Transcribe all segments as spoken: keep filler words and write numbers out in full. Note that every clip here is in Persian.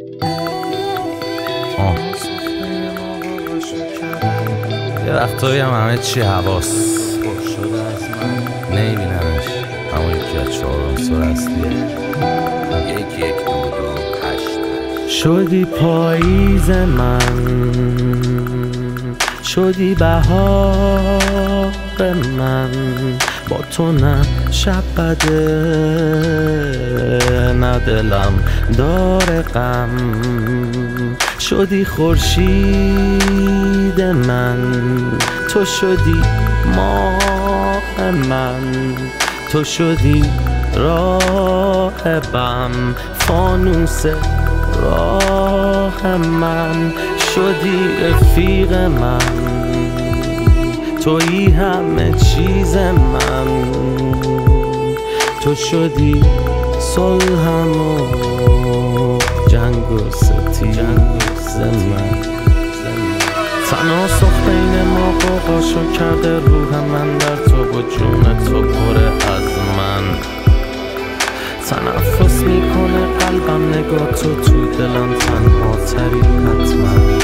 آه یه وقتایی هم همه چی حواس شده از من نمیبینمش، همون یکی از چهارم سال اصلیه. یک یک دو دو هشت شدی پاییز من، شدی بهار من، با تو نه شب بده نه دلم داره غم. شدی خورشید من، تو شدی ماه من، تو شدی راهبم، فانوس راه من. شدی رفیق من، تویی همه چیز من، تو شدی صلحم و جنگ و ستیز من. تناسخ بین ما قوقاشو کرده روح من در تو و جون تو پر از من. تنفس میکنه قلبم نگاه تو تو دلم تنها تری حتما.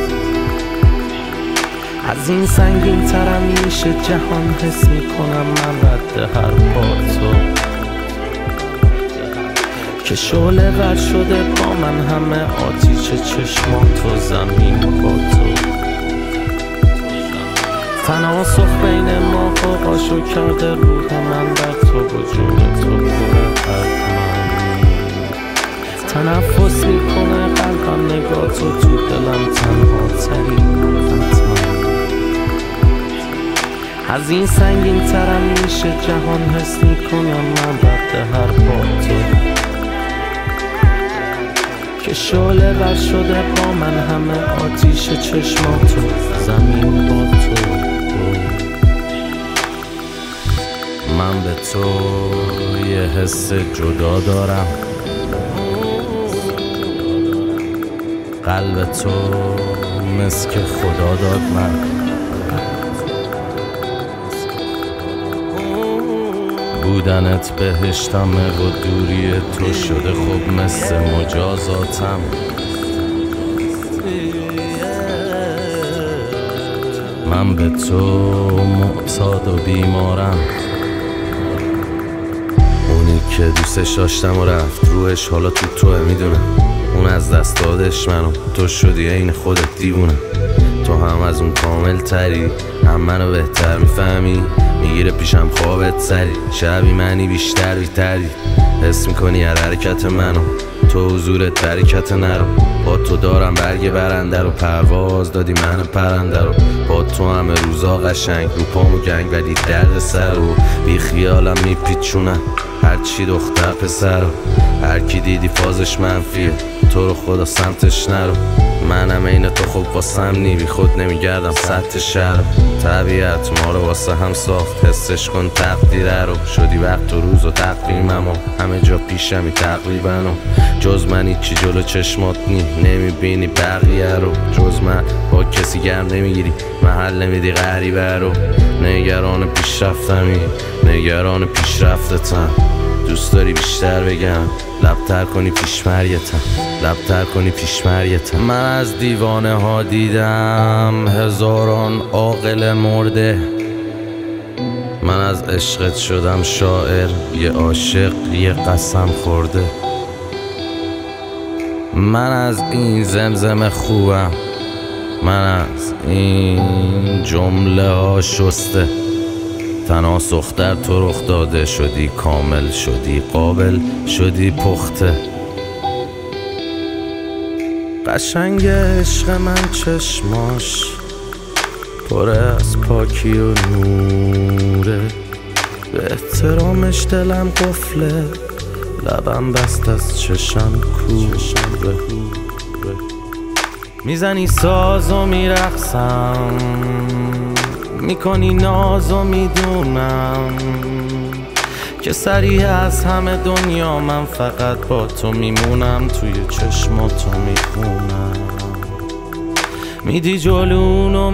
از این سنگین ترم میشه جهان، حس میکنم من رد هر پاتو که شعله ور شده با من همه آتیش چشماتو زمین با تو. تناسخ بین ما قوقاشو کرده روح من در تو و جون تو پر از من. تنفس میکنه قلبم نگاه تو تو دلم تنها تری حتما. از این سنگین ترم میشه جهان، حس میکنم من رد هر پاتو که شعله ور شده با من همه آتیش چشماتو زمین با تو. من به تو یه حس جدا دارم، قلب تو مثل که خدا داد من. بودنت بهشتمه و دوری تو شده خب مثل مجازاتم. من به تو معتاد و بیمارم، اونی که دوستش داشتم و رفت روحش حالا تو توه میدونم. اون از دست دادش منو، تو شدی عین خودت دیوونه. تو هم از اون کامل تری، هم منو بهتر میفهمی. میگیره پیشم خوابت سری، شبی منی بیشتر بیتری. حس میکنی هر حرکت منو، تو حضورت برکت نرو. با تو دارم برگ برنده رو، پرواز دادی من پرنده رو. با تو همه روزا قشنگ، رو پامو گنگ ولی درد سر رو. بی خیالم میپیچونم هرچی دختر پسر رو. هر کی دیدی فازش منفیه، تو رو خدا سمتش نرو. منم این تو خوب واسم نی، بی خود نمیگردم سطح شهر. طبیعت ما رو واسه هم ساخت، حسش کن تقدیره رو. شدی وقت و روز و تقویمم و همه جا پیشمی تقریبا و جز من هیچی جلو چشمات نی. نمیبینی بقیه رو، جز من با کسی گرم نمیگیری، محل نمیدی غریبه رو. نگران پیشرفتمی، نگران پیشرفتتم. دوست داری بیشتر بگم، لبتر کنی پیش مریتم، لبتر کنی پیش مریتم. من از دیوانه ها دیدم هزاران عاقل مرده. من از عشقت شدم شاعر، یه عاشق یه قسم خورده. من از این زمزم خوبم، من از این جمله ها شسته. تناسخ در تو رخ داده، شدی کامل، شدی قابل، شدی پخته. قشنگ عشق من چشماش پر از پاکی و نوره. به احترامش دلم قفله، لبم بست از چشم کوره. میزنی ساز و میرقصم، میکنی ناز و میدونم که سریع از همه دنیا من فقط با تو میمونم. توی چشماتو میخونم، میدی جلونو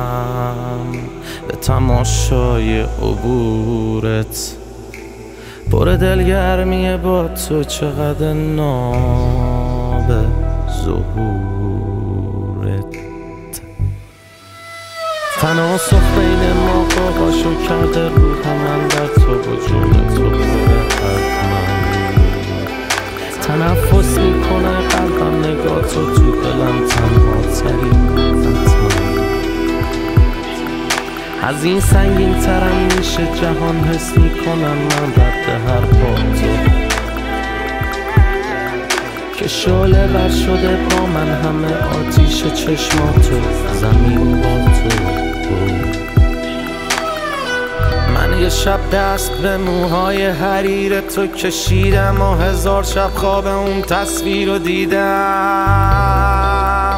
میشینم به تماشای عبورت. پر دلگرمیه با تو، چقدر ناب ظهورت. تناسخ بین ما قاقاشو کرده روح من در تو و جون تو پره از من. تنفس میکنه قلبم نگاه تو، تو دلم تنها تری از این سنگین ترم میشه جهان. حس میکنم من رد هر پا تو که شعله بر شده با من، همه آتیش چشماتو، زمین با تو. من یه شب دست به موهای حریر تو کشیدم و هزار شب خواب اون تصویر رو دیدم.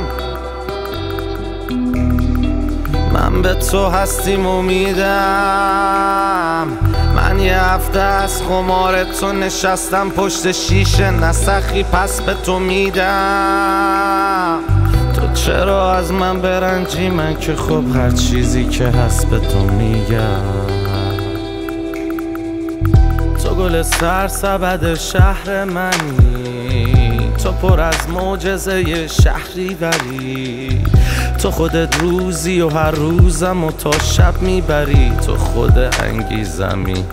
من به تو هستیم امیدم. من یه هفته از خمار تو نشستم پشت شیشه، نسخی پس به تو میدم. تو چرا از من برنجی؟ من که خب هر چیزی که هست به تو میگم. تو گل سرسبد شهر منی، تو پر از معجزه شهری وری. تو خودت روزی و هر روزم و تا شب میبری. تو خود انگیزمی،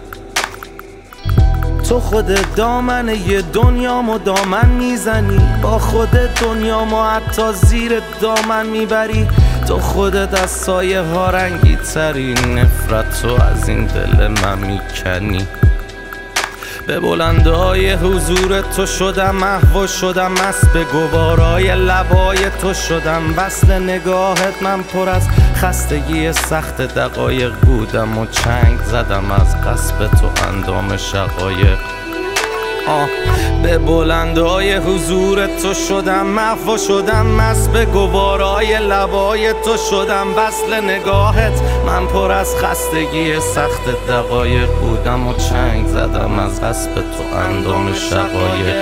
تو خودت دامن یه دنیامو دامن میزنی. با خودت دنیامو حتی زیر دامن میبری. تو خودت از سایه ها رنگی تری، نفرت تو از این دل من میکنی. به بلندای حضور تو شدم محو شدم مست، به گوارای لبای تو شدم وصل نگاهت. من پر از خستگی سخت دقایق بودم و چنگ زدم از قصب تو اندام شقایق. آه به بلندای حضور تو شدم محو شدم مست، به گوارای لبای تو شدم وصل نگاهت. من پر از خستگی سخت دقایق بودم و چنگ زدم از قصب تو اندام شقایق.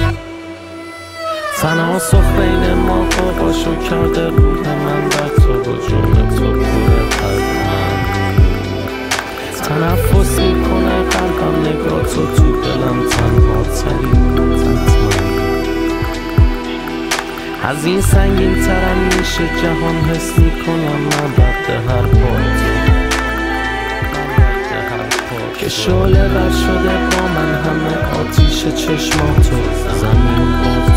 تناسخ بین ما قاقاشو کرده روح من در تو و جون تو پره از من. تنفس میکنه قلبم نگاه تو، تو دلم تنها تری از این سنگین ترم میشه جهان. حس میکنم من رد هر پا که شعله بر شده با من، همه آتیش چشماتو، زمین با